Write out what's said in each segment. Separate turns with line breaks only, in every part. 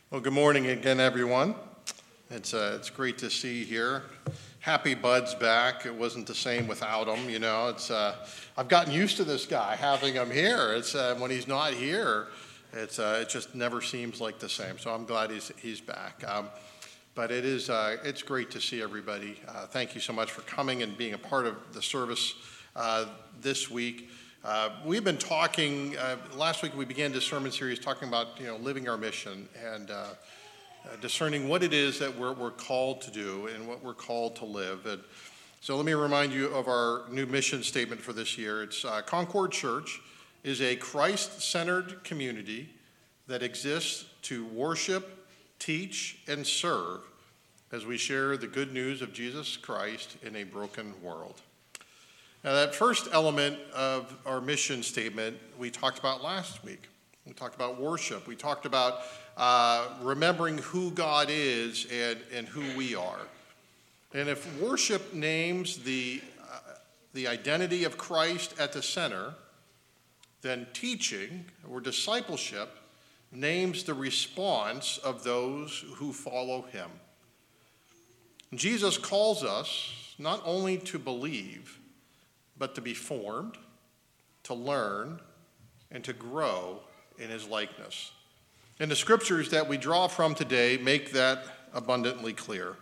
Well, good morning again, everyone. It's great to see you here. Happy Bud's back. It wasn't the same without him, you know. I've gotten used to this guy having him here. When he's not here, it just never seems like the same. So I'm glad he's back. But it's great to see everybody. Thank you so much for coming and being a part of the service this week. We've been talking, last week we began this sermon series talking about, living our mission and discerning what it is that we're called to do and what we're called to live. And so let me remind you of our new mission statement for this year. It's Concord Church is a Christ-centered community that exists to worship, teach, and serve as we share the good news of Jesus Christ in a broken world. Now, that first element of our mission statement we talked about last week. We talked about worship. We talked about remembering who God is and who we are. And if worship names the identity of Christ at the center, then teaching or discipleship names the response of those who follow him. Jesus calls us not only to believe, but to be formed, to learn, and to grow in his likeness. And the scriptures that we draw from today make that abundantly clear.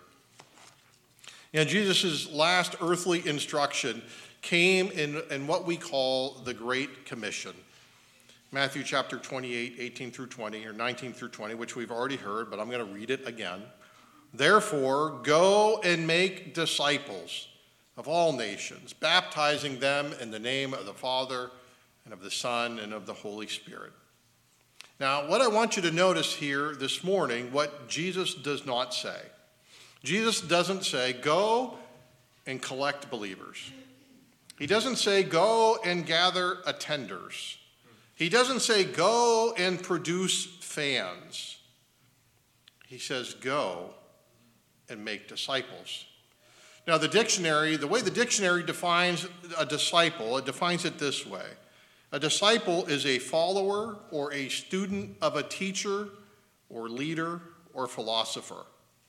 Jesus' last earthly instruction came in what we call the Great Commission. Matthew chapter 28, 18 through 20, or 19 through 20, which we've already heard, but I'm going to read it again. Therefore, go and make disciples of all nations, baptizing them in the name of the Father and of the Son and of the Holy Spirit. Now, what I want you to notice here this morning, what Jesus does not say. Jesus doesn't say, go and collect believers. He doesn't say, go and gather attenders. He doesn't say, go and produce fans. He says, go and make disciples. Now, the way the dictionary defines a disciple, it defines it this way. A disciple is a follower or a student of a teacher or leader or philosopher.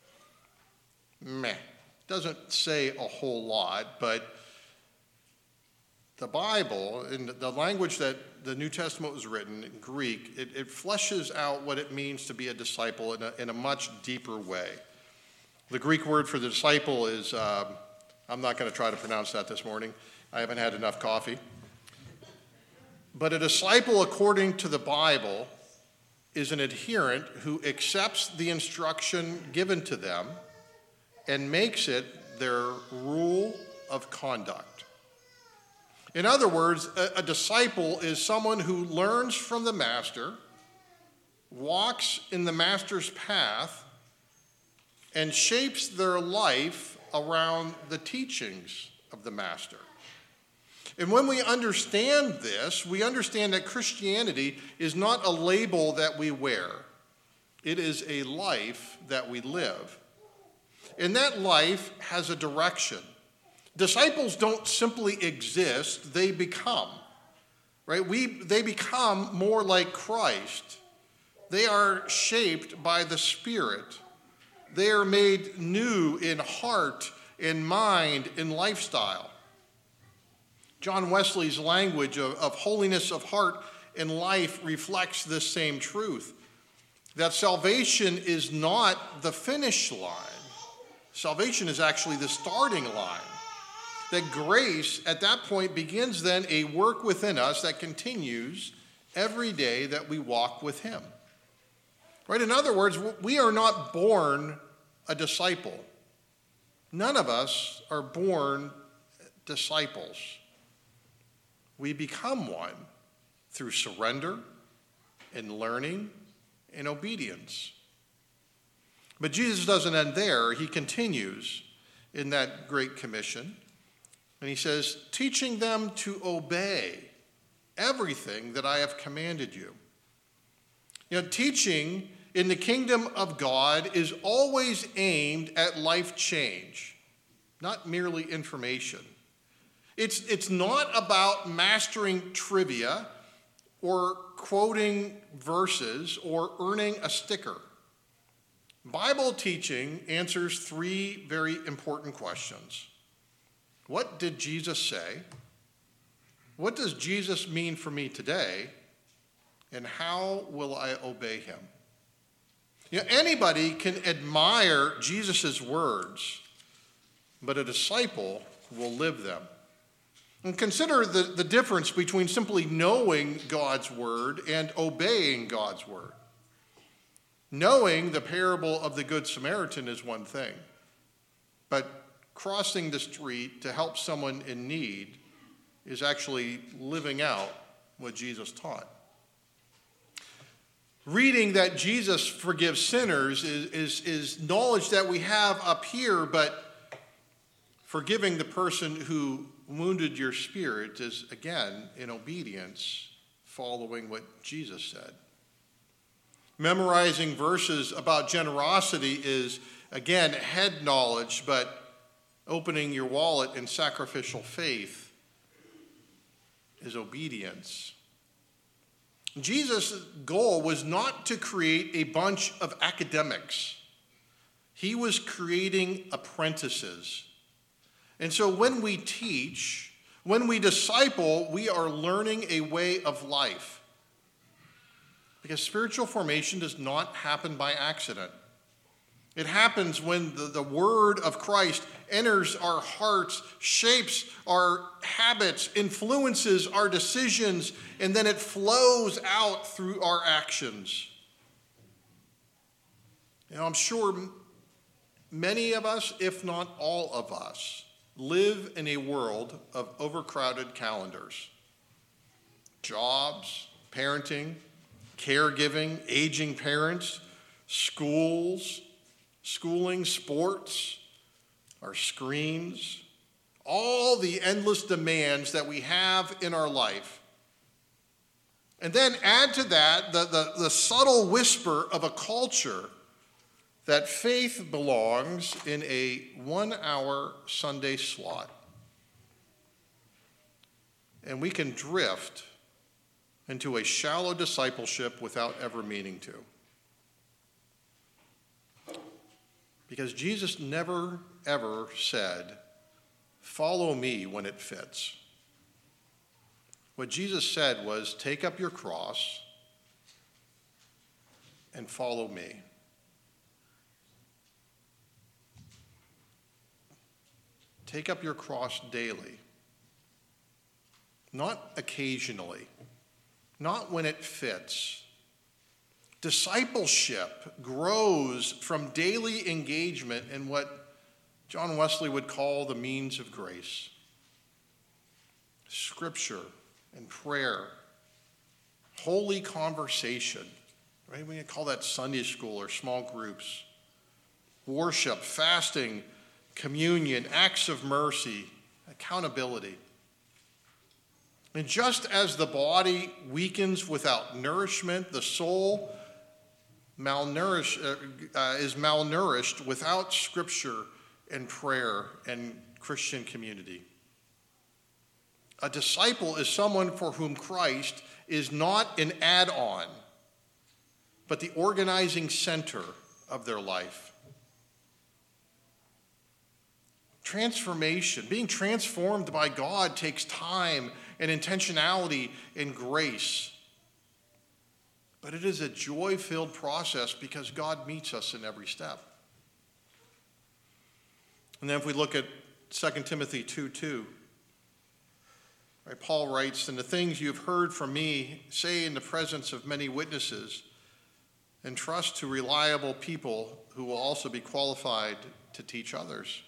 Doesn't say a whole lot, but the Bible, in the language that the New Testament was written in Greek, it fleshes out what it means to be a disciple in a much deeper way. The Greek word for the disciple is, I'm not going to try to pronounce that this morning. I haven't had enough coffee. But a disciple, according to the Bible, is an adherent who accepts the instruction given to them and makes it their rule of conduct. In other words, a disciple is someone who learns from the master, walks in the master's path, and shapes their life around the teachings of the master. And when we understand this, we understand that Christianity is not a label that we wear. It is a life that we live. And that life has a direction. Disciples don't simply exist, they become. Right? They become more like Christ. They are shaped by the Spirit. They are made new in heart, in mind, in lifestyle. John Wesley's language of holiness of heart and life reflects this same truth, that salvation is not the finish line. Salvation is actually the starting line. That grace at that point begins then a work within us that continues every day that we walk with him. Right? In other words, we are not born a disciple. None of us are born disciples. We become one through surrender and learning and obedience. But Jesus doesn't end there. He continues in that Great Commission. And he says, teaching them to obey everything that I have commanded you. Teaching in the kingdom of God is always aimed at life change, not merely information. It's not about mastering trivia or quoting verses or earning a sticker. Bible teaching answers three very important questions. What did Jesus say? What does Jesus mean for me today? And how will I obey him? Anybody can admire Jesus' words, but a disciple will live them. And consider the difference between simply knowing God's word and obeying God's word. Knowing the parable of the Good Samaritan is one thing, but crossing the street to help someone in need is actually living out what Jesus taught. Reading that Jesus forgives sinners is knowledge that we have up here, but forgiving the person who wounded your spirit is, again, in obedience, following what Jesus said. Memorizing verses about generosity is, again, head knowledge, but opening your wallet in sacrificial faith is obedience. Jesus' goal was not to create a bunch of academics. He was creating apprentices. And so when we teach, when we disciple, we are learning a way of life. Because spiritual formation does not happen by accident. It happens when the word of Christ enters our hearts, shapes our habits, influences our decisions, and then it flows out through our actions. I'm sure many of us, if not all of us, live in a world of overcrowded calendars. Jobs, parenting, caregiving, aging parents, schooling, sports, our screens, all the endless demands that we have in our life. And then add to that the subtle whisper of a culture that faith belongs in a 1-hour Sunday slot. And we can drift into a shallow discipleship without ever meaning to. Because Jesus never, ever said, "Follow me when it fits." What Jesus said was, "Take up your cross and follow me." Take up your cross daily, not occasionally, not when it fits. Discipleship grows from daily engagement in what John Wesley would call the means of grace. Scripture and prayer, holy conversation, right? We can call that Sunday school or small groups. Worship, fasting, communion, acts of mercy, accountability. And just as the body weakens without nourishment, the soul is malnourished without scripture and prayer and Christian community. A disciple is someone for whom Christ is not an add-on, but the organizing center of their life. Transformation, being transformed by God, takes time and intentionality and grace. But it is a joy-filled process because God meets us in every step. And then if we look at 2 Timothy 2:2, right, Paul writes, "And the things you've heard from me, say in the presence of many witnesses, and trust to reliable people who will also be qualified to teach others."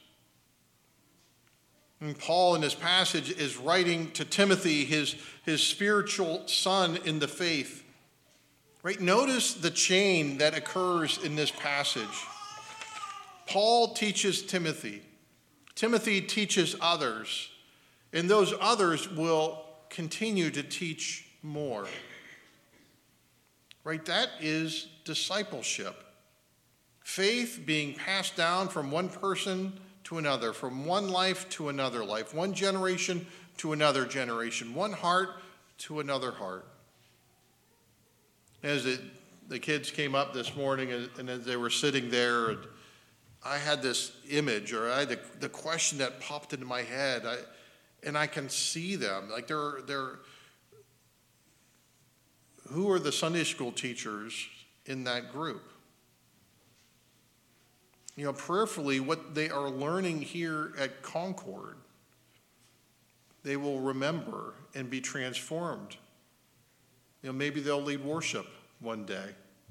And Paul, in this passage, is writing to Timothy, his spiritual son in the faith. Right? Notice the chain that occurs in this passage. Paul teaches Timothy. Timothy teaches others. And those others will continue to teach more. Right? That is discipleship. Faith being passed down from one person to another, from one life to another life, one generation to another generation, one heart to another heart. As the kids came up this morning, and as they were sitting there, and I had this image, or I had the question that popped into my head, and I can see them. Like they're who are the Sunday school teachers in that group? You know, prayerfully, what they are learning here at Concord, they will remember and be transformed. You know, maybe they'll lead worship one day.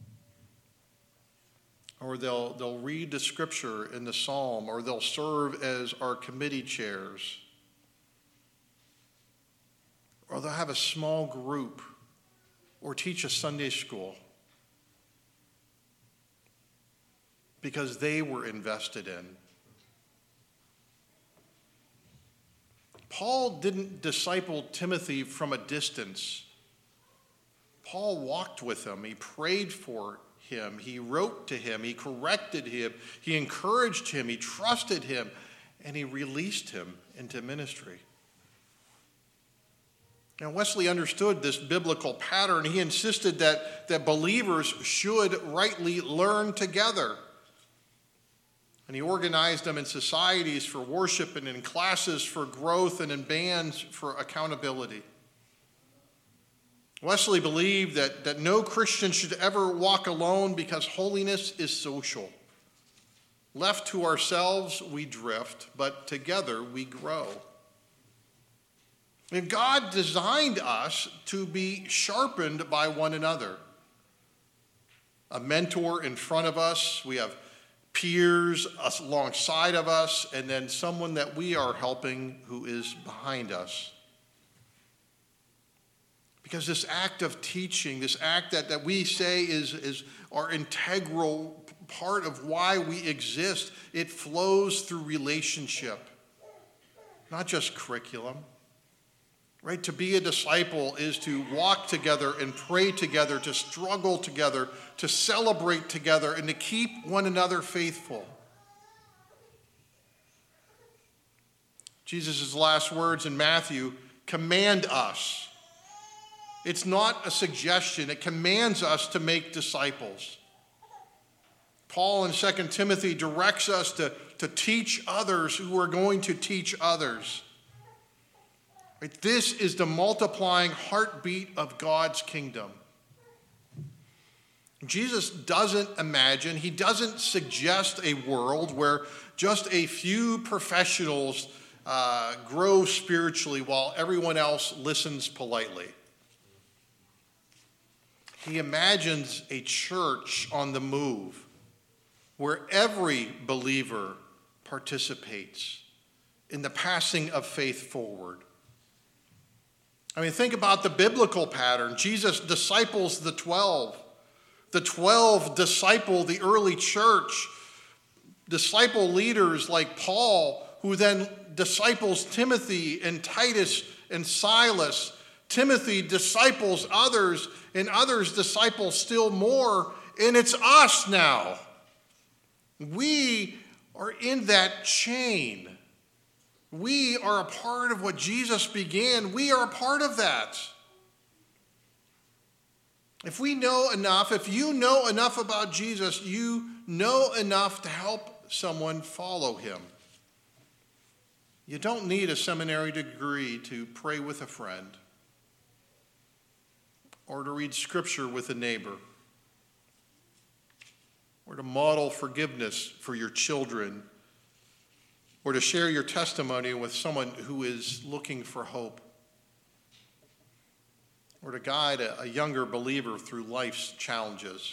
Or they'll read the scripture in the psalm, or they'll serve as our committee chairs. Or they'll have a small group, or teach a Sunday school. Because they were invested in. Paul didn't disciple Timothy from a distance. Paul walked with him. He prayed for him. He wrote to him. He corrected him. He encouraged him. He trusted him. And he released him into ministry. Now, Wesley understood this biblical pattern. He insisted that believers should rightly learn together. And he organized them in societies for worship, and in classes for growth, and in bands for accountability. Wesley believed that no Christian should ever walk alone because holiness is social. Left to ourselves, we drift, but together we grow. And God designed us to be sharpened by one another. A mentor in front of us, we have peers alongside of us, and then someone that we are helping who is behind us. Because this act of teaching, this act that we say is our integral part of why we exist, it flows through relationship, not just curriculum. Right? To be a disciple is to walk together and pray together, to struggle together, to celebrate together, and to keep one another faithful. Jesus' last words in Matthew command us. It's not a suggestion. It commands us to make disciples. Paul in 2 Timothy directs us to teach others who are going to teach others. Right? This is the multiplying heartbeat of God's kingdom. Jesus doesn't imagine, he doesn't suggest a world where just a few professionals grow spiritually while everyone else listens politely. He imagines a church on the move where every believer participates in the passing of faith forward. I mean, think about the biblical pattern. Jesus disciples the 12. The 12 disciple the early church. Disciple leaders like Paul, who then disciples Timothy and Titus and Silas. Timothy disciples others, and others disciple still more, and it's us now. We are in that chain. We are a part of what Jesus began. We are a part of that. If we know enough, if you know enough about Jesus, you know enough to help someone follow him. You don't need a seminary degree to pray with a friend or to read scripture with a neighbor or to model forgiveness for your children, or to share your testimony with someone who is looking for hope, or to guide a younger believer through life's challenges.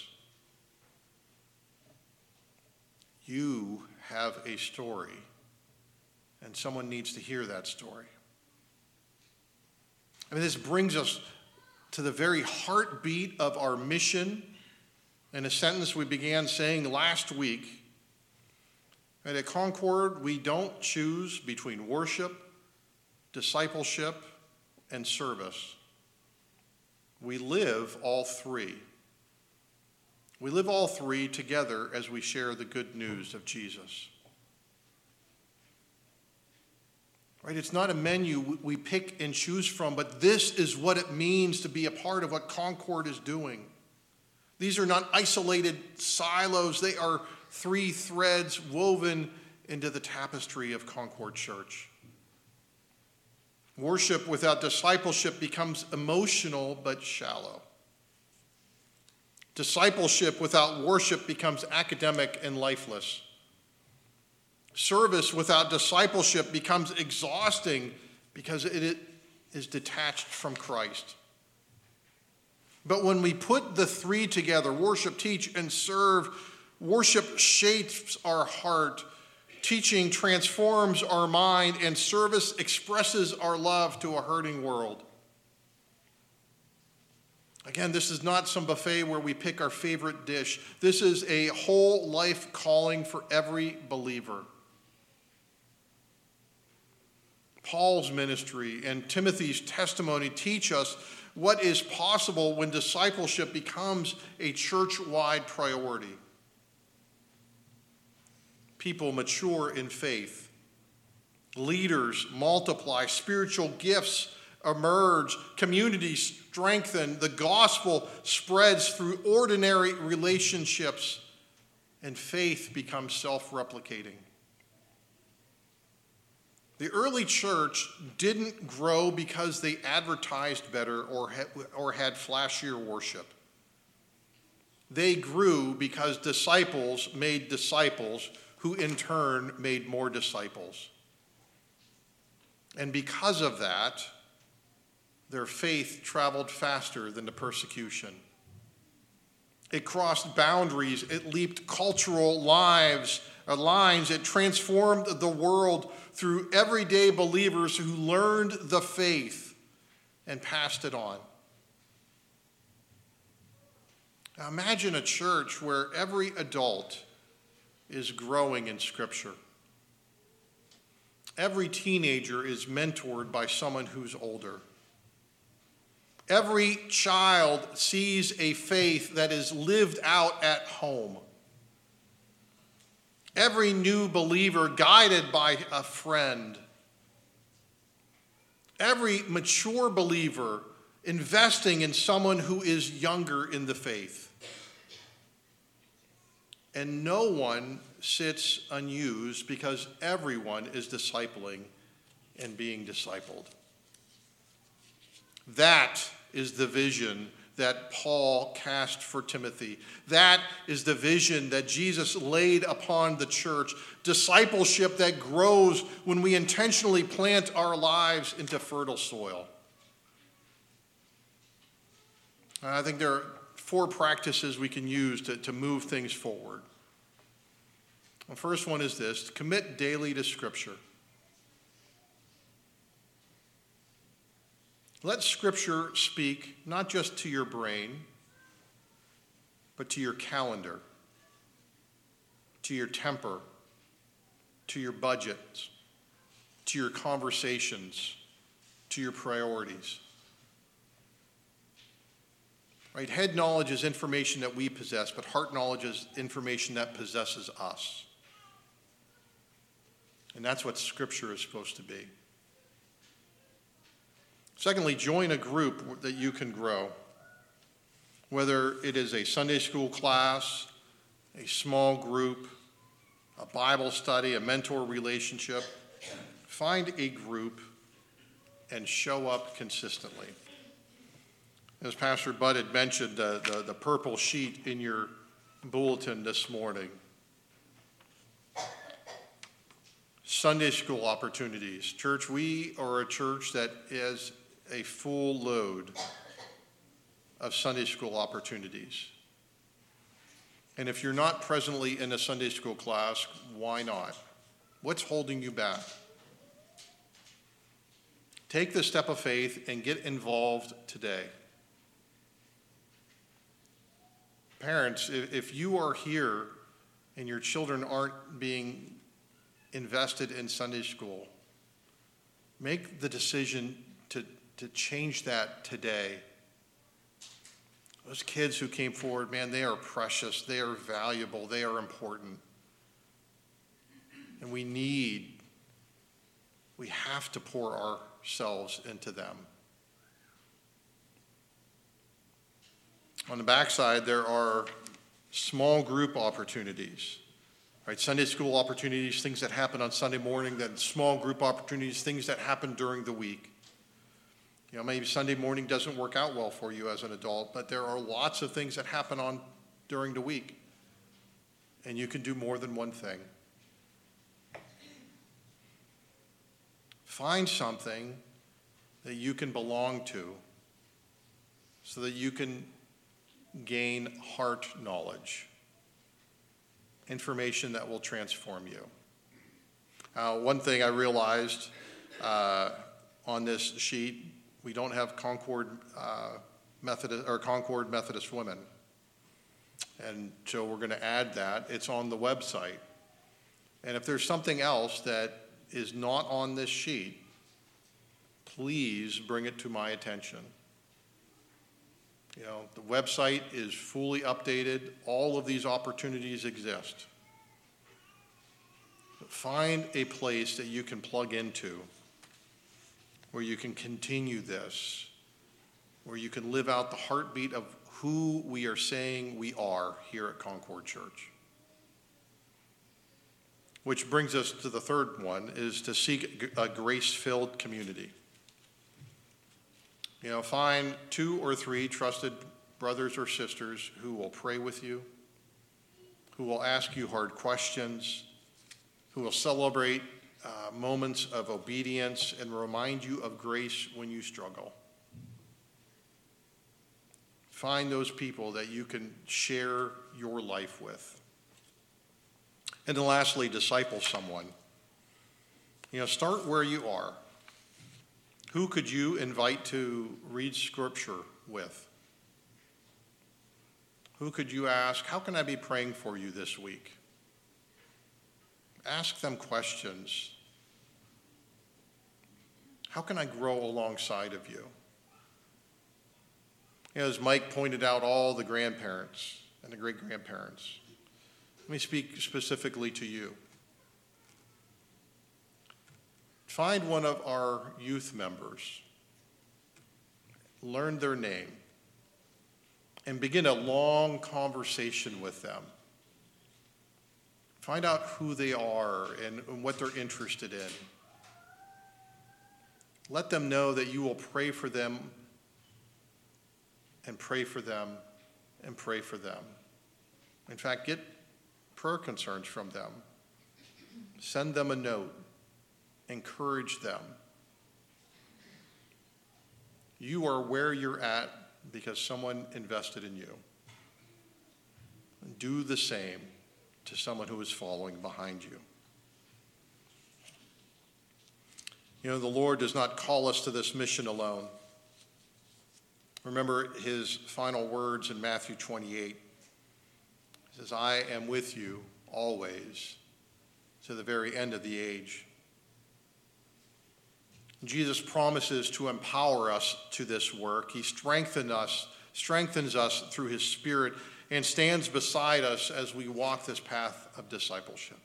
You have a story, and someone needs to hear that story. I mean, this brings us to the very heartbeat of our mission, in a sentence we began saying last week. And at Concord, we don't choose between worship, discipleship, and service. We live all three. We live all three together as we share the good news of Jesus. Right? It's not a menu we pick and choose from, but this is what it means to be a part of what Concord is doing. These are not isolated silos. They are three threads woven into the tapestry of Concord Church. Worship without discipleship becomes emotional but shallow. Discipleship without worship becomes academic and lifeless. Service without discipleship becomes exhausting because it is detached from Christ. But when we put the three together, worship, teach, and serve, worship shapes our heart, teaching transforms our mind, and service expresses our love to a hurting world. Again, this is not some buffet where we pick our favorite dish. This is a whole life calling for every believer. Paul's ministry and Timothy's testimony teach us what is possible when discipleship becomes a church-wide priority. People mature in faith. Leaders multiply. Spiritual gifts emerge. Communities strengthen. The gospel spreads through ordinary relationships, and faith becomes self-replicating. The early church didn't grow because they advertised better or had flashier worship. They grew because disciples made disciples who in turn made more disciples. And because of that, their faith traveled faster than the persecution. It crossed boundaries. It leaped cultural lines. It transformed the world through everyday believers who learned the faith and passed it on. Now imagine a church where every adult is growing in Scripture. Every teenager is mentored by someone who's older. Every child sees a faith that is lived out at home. Every new believer guided by a friend. Every mature believer investing in someone who is younger in the faith. And no one sits unused because everyone is discipling and being discipled. That is the vision that Paul cast for Timothy. That is the vision that Jesus laid upon the church. Discipleship that grows when we intentionally plant our lives into fertile soil. I think there are 4 practices we can use to move things forward. The first one is this: commit daily to Scripture. Let Scripture speak not just to your brain, but to your calendar, to your temper, to your budget, to your conversations, to your priorities. Right? Head knowledge is information that we possess, but heart knowledge is information that possesses us. And that's what Scripture is supposed to be. Secondly, join a group that you can grow. Whether it is a Sunday school class, a small group, a Bible study, a mentor relationship, find a group and show up consistently. As Pastor Bud had mentioned, the purple sheet in your bulletin this morning. Sunday school opportunities. Church, we are a church that is a full load of Sunday school opportunities. And if you're not presently in a Sunday school class, why not? What's holding you back? Take the step of faith and get involved today. Parents, if you are here and your children aren't being invested in Sunday school, make the decision to change that today. Those kids who came forward, man, they are precious, they are valuable, they are important. And we have to pour ourselves into them. On the backside, there are small group opportunities, right? Sunday school opportunities, things that happen on Sunday morning, then small group opportunities, things that happen during the week. Maybe Sunday morning doesn't work out well for you as an adult, but there are lots of things that happen during the week, and you can do more than one thing. Find something that you can belong to so that you can gain heart knowledge, information that will transform you. One thing I realized on this sheet, we don't have Concord Methodist women. And so we're going to add that. It's on the website. And if there's something else that is not on this sheet, please bring it to my attention. The website is fully updated. All of these opportunities exist. But find a place that you can plug into where you can continue this, where you can live out the heartbeat of who we are saying we are here at Concord Church. Which brings us to the third one, is to seek a grace-filled community. Find 2 or 3 trusted brothers or sisters who will pray with you, who will ask you hard questions, who will celebrate moments of obedience and remind you of grace when you struggle. Find those people that you can share your life with. And then lastly, disciple someone. Start where you are. Who could you invite to read Scripture with? Who could you ask, how can I be praying for you this week? Ask them questions. How can I grow alongside of you? As Mike pointed out, all the grandparents and the great-grandparents. Let me speak specifically to you. Find one of our youth members, learn their name, and begin a long conversation with them. Find out who they are and what they're interested in. Let them know that you will pray for them and pray for them and pray for them. In fact, get prayer concerns from them. Send them a note. Encourage them. You are where you're at because someone invested in you. Do the same to someone who is following behind you. The Lord does not call us to this mission alone. Remember his final words in Matthew 28. He says, I am with you always to the very end of the age. Jesus promises to empower us to this work. He strengthens us through his Spirit, and stands beside us as we walk this path of discipleship.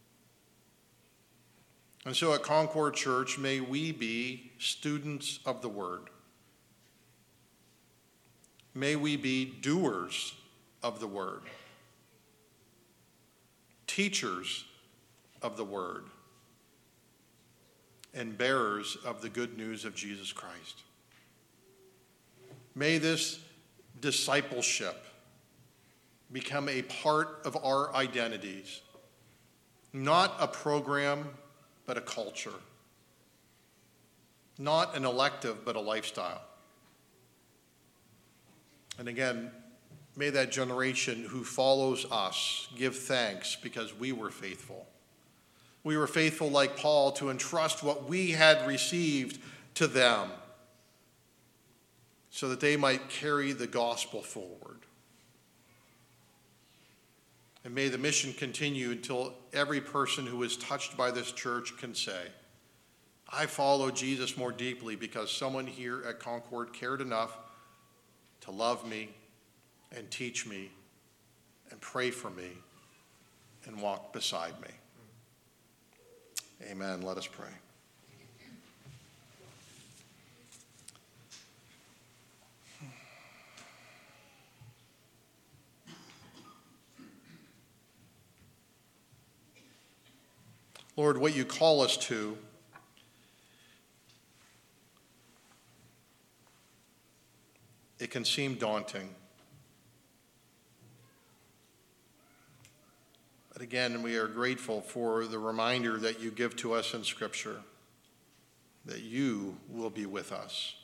And so at Concord Church, may we be students of the Word. May we be doers of the Word, teachers of the Word, and bearers of the good news of Jesus Christ. May this discipleship become a part of our identities, not a program, but a culture, not an elective, but a lifestyle. And again, may that generation who follows us give thanks because we were faithful. We were faithful, like Paul, to entrust what we had received to them so that they might carry the gospel forward. And may the mission continue until every person who is touched by this church can say, I follow Jesus more deeply because someone here at Concord cared enough to love me and teach me and pray for me and walk beside me. Amen. Let us pray. Lord, what you call us to, it can seem daunting. But again, we are grateful for the reminder that you give to us in Scripture, that you will be with us.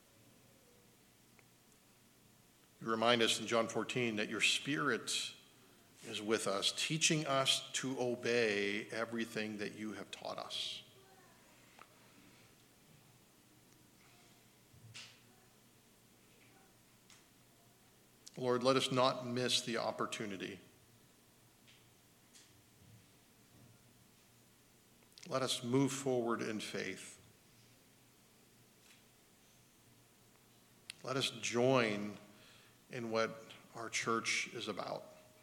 You remind us in John 14 that your Spirit is with us, teaching us to obey everything that you have taught us. Lord, let us not miss the opportunity. Let us move forward in faith. Let us join in what our church is about.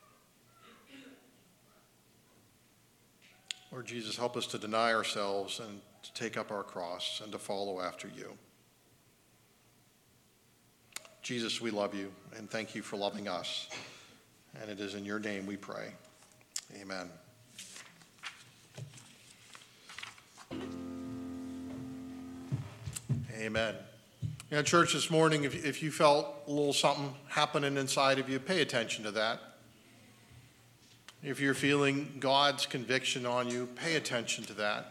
Lord Jesus, help us to deny ourselves and to take up our cross and to follow after you. Jesus, we love you and thank you for loving us. And it is in your name we pray. Amen. Amen. You know, church, this morning, if you felt a little something happening inside of you, pay attention to that. If you're feeling God's conviction on you, pay attention to that.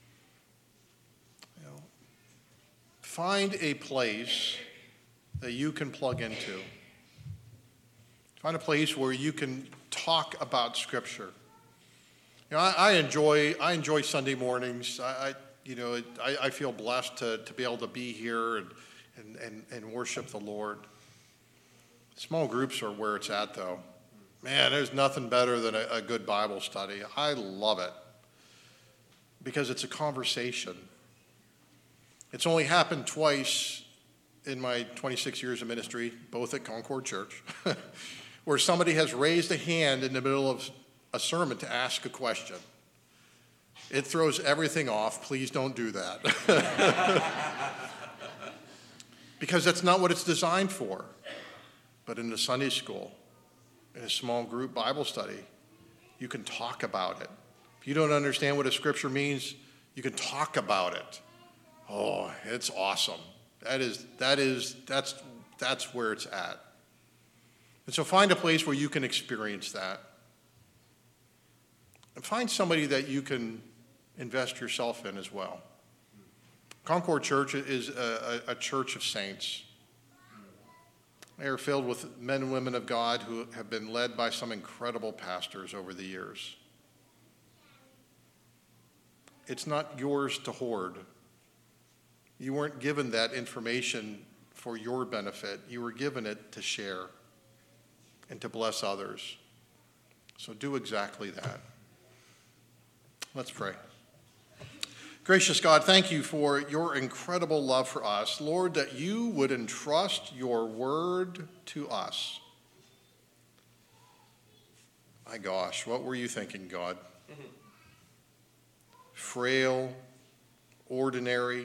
You know, find a place that you can plug into. Find a place where you can talk about Scripture. You know, I enjoy Sunday mornings. I feel blessed to be able to be here and worship the Lord. Small groups are where it's at, though. Man, there's nothing better than a good Bible study. I love it because it's a conversation. It's only happened twice in my 26 years of ministry, both at Concord Church, where somebody has raised a hand in the middle of a sermon to ask a question. It throws everything off. Please don't do that. Because that's not what it's designed for. But in the Sunday school, in a small group Bible study, you can talk about it. If you don't understand what a scripture means, you can talk about it. Oh, it's awesome. That's where it's at. And so find a place where you can experience that. And find somebody that you can invest yourself in as well. Concord Church is a church of saints. They are filled with men and women of God who have been led by some incredible pastors over the years. It's not yours to hoard. You weren't given that information for your benefit. You were given it to share and to bless others. So do exactly that. Let's pray. Gracious God, thank you for your incredible love for us. Lord, that you would entrust your word to us. My gosh, what were you thinking, God? Frail, ordinary,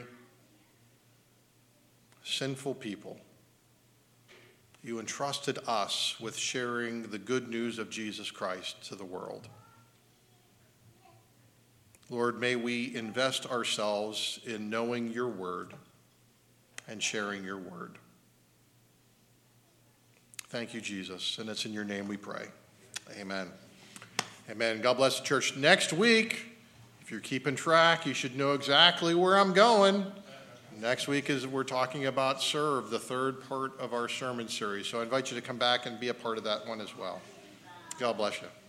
sinful people. You entrusted us with sharing the good news of Jesus Christ to the world. Lord, may we invest ourselves in knowing your word and sharing your word. Thank you, Jesus, and it's in your name we pray. Amen. Amen. God bless the church. Next week, if you're keeping track, you should know exactly where I'm going. Next week we're talking about serve, the third part of our sermon series. So I invite you to come back and be a part of that one as well. God bless you.